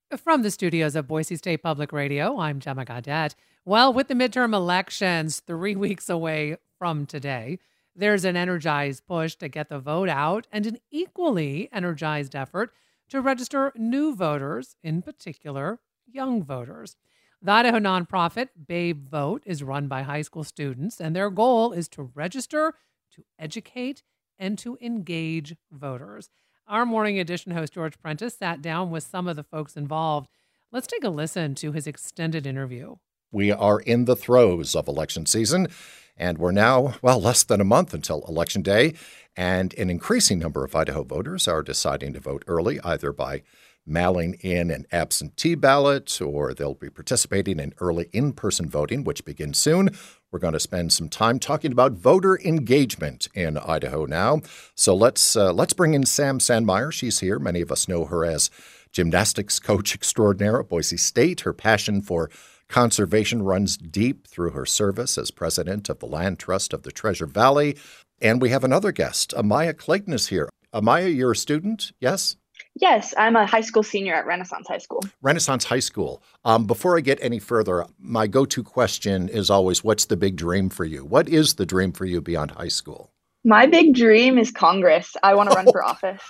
From the studios of Boise State Public Radio, I'm Gemma Gaudette. Well, with the midterm elections 3 weeks away from today, there's an energized push to get the vote out and an equally energized effort to register new voters, in particular, young voters. The Idaho nonprofit Babe Vote is run by high school students, and their goal is to register, to educate, and to engage voters. Our Morning Edition host, George Prentice, sat down with some of the folks involved. Let's take a listen to his extended interview. We are in the throes of election season, and we're now, less than a month until Election Day, and an increasing number of Idaho voters are deciding to vote early, either by mailing in an absentee ballot or they'll be participating in early in-person voting, which begins soon. We're going to spend some time talking about voter engagement in Idaho now. So let's bring in Sam Sandmeyer. She's here. Many of us know her as gymnastics coach extraordinaire at Boise State. Her passion for conservation runs deep through her service as president of the Land Trust of the Treasure Valley. And we have another guest. Amaya Clayton is here. Amaya, you're a student, yes? Yes, I'm a high school senior at Renaissance High School. Renaissance High School. Before I get any further, my go-to question is always, what's the big dream for you? What is the dream for you beyond high school? My big dream is Congress. I want to run for office.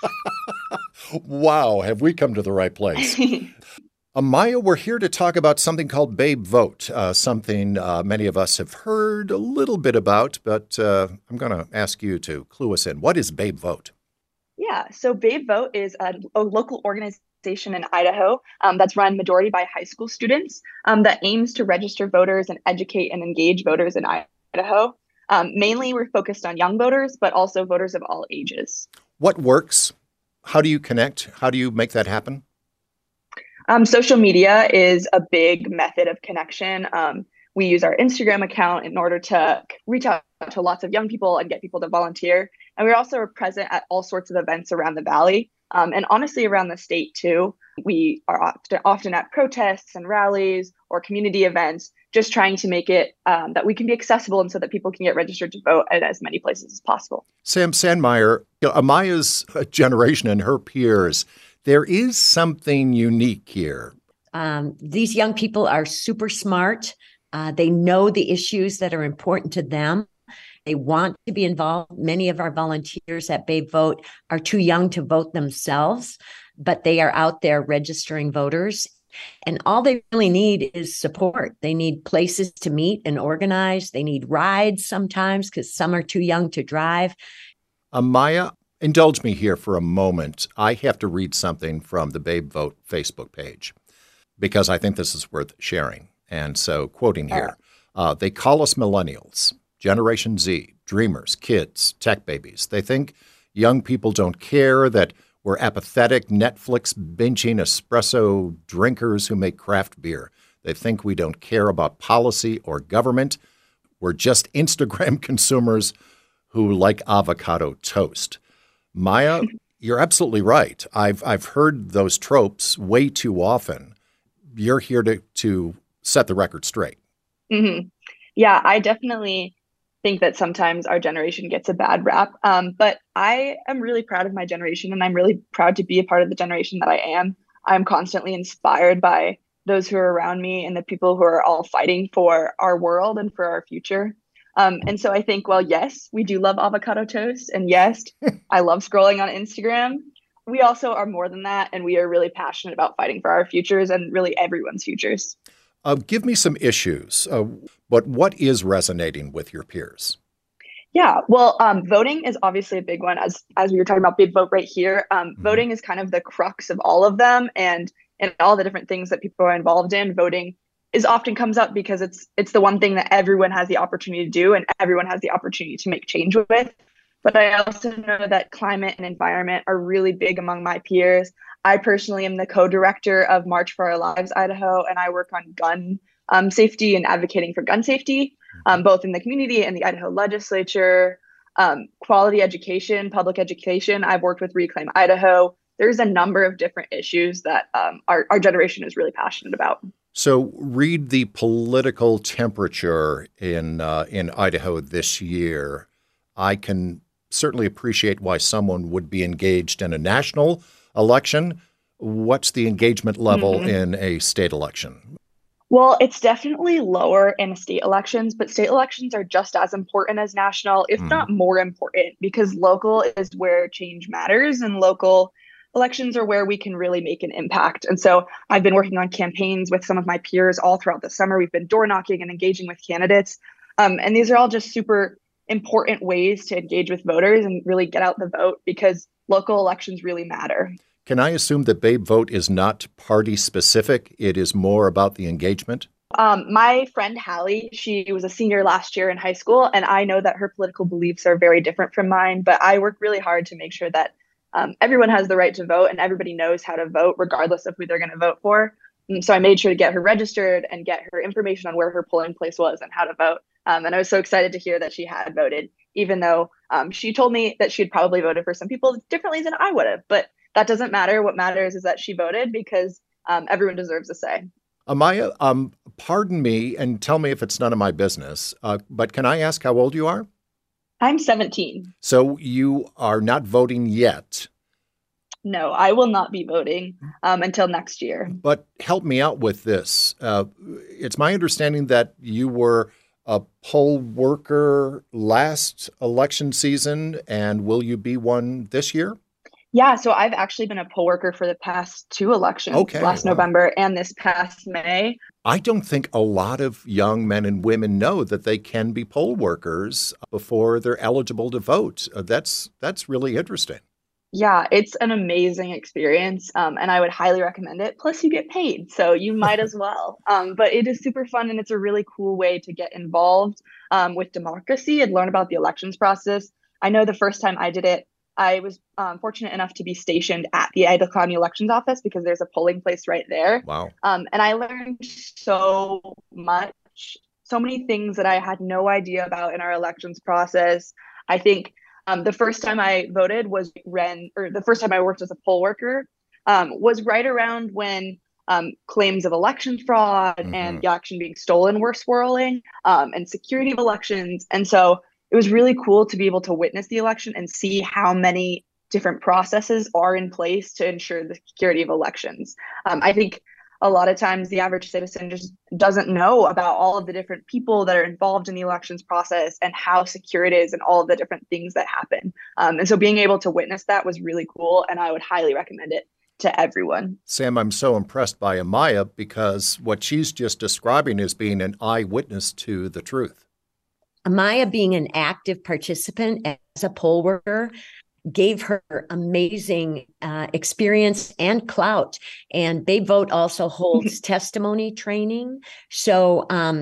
Wow, have we come to the right place? Amaya, we're here to talk about something called Babe Vote, something many of us have heard a little bit about, but I'm going to ask you to clue us in. What is Babe Vote? Yeah, so Babe Vote is a local organization in Idaho that's run majority by high school students that aims to register voters and educate and engage voters in Idaho. Mainly, we're focused on young voters, but also voters of all ages. What works? How do you connect? How do you make that happen? Social media is a big method of connection. We use our Instagram account in order to reach out to lots of young people and get people to volunteer. And we're also present at all sorts of events around the valley and honestly around the state too. We are often at protests and rallies or community events, just trying to make it that we can be accessible and so that people can get registered to vote at as many places as possible. Sam Sandmeyer, Amaya's generation and her peers, there is something unique here. These young people are super smart. They know the issues that are important to them. They want to be involved. Many of our volunteers at Babe Vote are too young to vote themselves, but they are out there registering voters. And all they really need is support. They need places to meet and organize. They need rides sometimes because some are too young to drive. Amaya, indulge me here for a moment. I have to read something from the Babe Vote Facebook page because I think this is worth sharing. And so, quoting here, they call us millennials, Generation Z, dreamers, kids, tech babies. They think young people don't care, that we're apathetic, Netflix binging espresso drinkers who make craft beer. They think we don't care about policy or government. We're just Instagram consumers who like avocado toast. Maya, you're absolutely right. I've heard those tropes way too often. You're here to set the record straight. Mm-hmm. Yeah, I definitely think that sometimes our generation gets a bad rap. But I am really proud of my generation, and I'm really proud to be a part of the generation that I am. I'm constantly inspired by those who are around me and the people who are all fighting for our world and for our future. And so I think, yes, we do love avocado toast. And yes, I love scrolling on Instagram. We also are more than that. And we are really passionate about fighting for our futures and really everyone's futures. Give me some issues, but what is resonating with your peers? Yeah, voting is obviously a big one. As we were talking about Big Vote right here, voting is kind of the crux of all of them, and all the different things that people are involved in. Voting is often comes up because it's the one thing that everyone has the opportunity to do, and everyone has the opportunity to make change with. But I also know that climate and environment are really big among my peers. I personally am the co-director of March for Our Lives Idaho, and I work on gun safety and advocating for gun safety, both in the community and the Idaho legislature. Quality education, public education. I've worked with Reclaim Idaho. There's a number of different issues that our generation is really passionate about. So read the political temperature in Idaho this year. I can certainly appreciate why someone would be engaged in a national election, What's the engagement level Mhm. in a state election? Well, it's definitely lower in state elections, but state elections are just as important as national, if Mhm. not more important, because local is where change matters and local elections are where we can really make an impact. And so I've been working on campaigns with some of my peers all throughout the summer. We've been door knocking and engaging with candidates. And these are all just super important ways to engage with voters and really get out the vote because local elections really matter. Can I assume that Babe Vote is not party specific? It is more about the engagement? My friend Hallie, she was a senior last year in high school, and I know that her political beliefs are very different from mine, but I work really hard to make sure that everyone has the right to vote and everybody knows how to vote, regardless of who they're going to vote for. And so I made sure to get her registered and get her information on where her polling place was and how to vote. And I was so excited to hear that she had voted, even though she told me that she had probably voted for some people differently than I would have. But that doesn't matter. What matters is that she voted because everyone deserves a say. Amaya, pardon me and tell me if it's none of my business, but can I ask how old you are? I'm 17. So you are not voting yet, No, I will not be voting until next year. but help me out with this. It's my understanding that you were a poll worker last election season, and will you be one this year? Yeah, so I've actually been a poll worker for the past two elections, Okay, last wow. November and this past May. I don't think a lot of young men and women know that they can be poll workers before they're eligible to vote. That's really interesting. Yeah, it's an amazing experience, and I would highly recommend it. Plus, you get paid, so you might as well. But it is super fun, and it's a really cool way to get involved with democracy and learn about the elections process. I know the first time I did it, I was fortunate enough to be stationed at the Idaho County Elections Office because there's a polling place right there. Wow. And I learned so much, so many things that I had no idea about in our elections process. I think the first time I voted was the first time I worked as a poll worker was right around when claims of election fraud Hmm. and the election being stolen were swirling, and security of elections. And so it was really cool to be able to witness the election and see how many different processes are in place to ensure the security of elections. I think a lot of times the average citizen just doesn't know about all of the different people that are involved in the elections process and how secure it is and all of the different things that happen. And so being able to witness that was really cool, and I would highly recommend it to everyone. Sam, I'm so impressed by Amaya because what she's just describing is being an eyewitness to the truth. Amaya, being an active participant as a poll worker, gave her amazing experience and clout. And Babe Vote also holds testimony training. So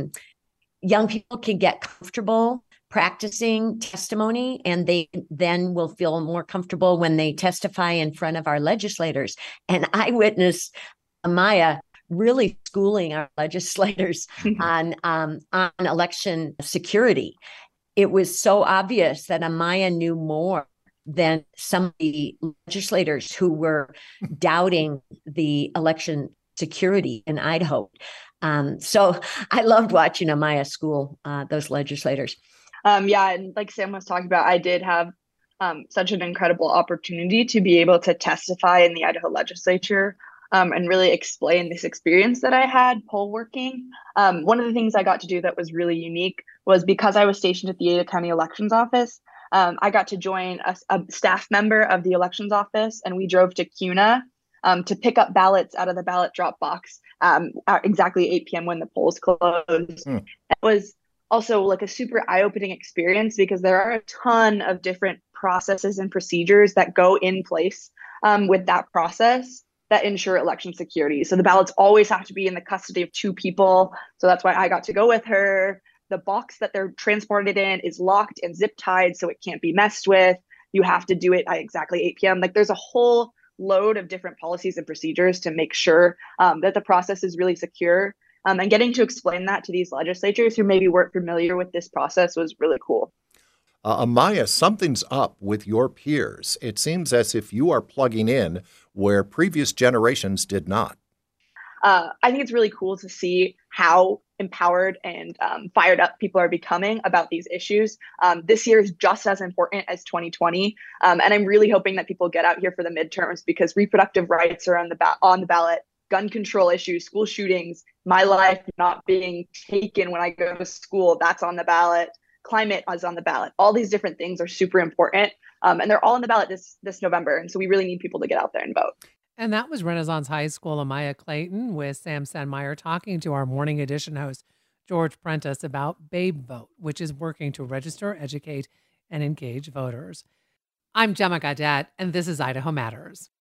young people can get comfortable practicing testimony, and they then will feel more comfortable when they testify in front of our legislators. And I witnessed Amaya really schooling our legislators on election security. It was so obvious that Amaya knew more than some of the legislators who were doubting the election security in Idaho. So I loved watching Amaya school those legislators. Yeah, and like Sam was talking about, I did have such an incredible opportunity to be able to testify in the Idaho legislature and really explain this experience that I had poll working. One of the things I got to do that was really unique was because I was stationed at the Ada County Elections Office. I got to join a staff member of the elections office, and we drove to Kuna to pick up ballots out of the ballot drop box at exactly 8 p.m. when the polls closed. Hmm. It was also like a super eye-opening experience because there are a ton of different processes and procedures that go in place with that process that ensure election security. So the ballots always have to be in the custody of two people. So that's why I got to go with her. The box that they're transported in is locked and zip tied so it can't be messed with. You have to do it at exactly 8 p.m. Like there's a whole load of different policies and procedures to make sure that the process is really secure. And getting to explain that to these legislators who maybe weren't familiar with this process was really cool. Amaya, something's up with your peers. It seems as if you are plugging in where previous generations did not. I think it's really cool to see how empowered and fired up people are becoming about these issues. This year is just as important as 2020. And I'm really hoping that people get out here for the midterms because reproductive rights are on the ballot, gun control issues, school shootings, my life not being taken when I go to school, that's on the ballot. Climate is on the ballot. All these different things are super important. And they're all on the ballot this November. And so we really need people to get out there and vote. And that was Renaissance High School Amaya Clayton with Sam Sandmeyer talking to our Morning Edition host, George Prentice, about Babe Vote, which is working to register, educate, and engage voters. I'm Gemma Gadet, and this is Idaho Matters.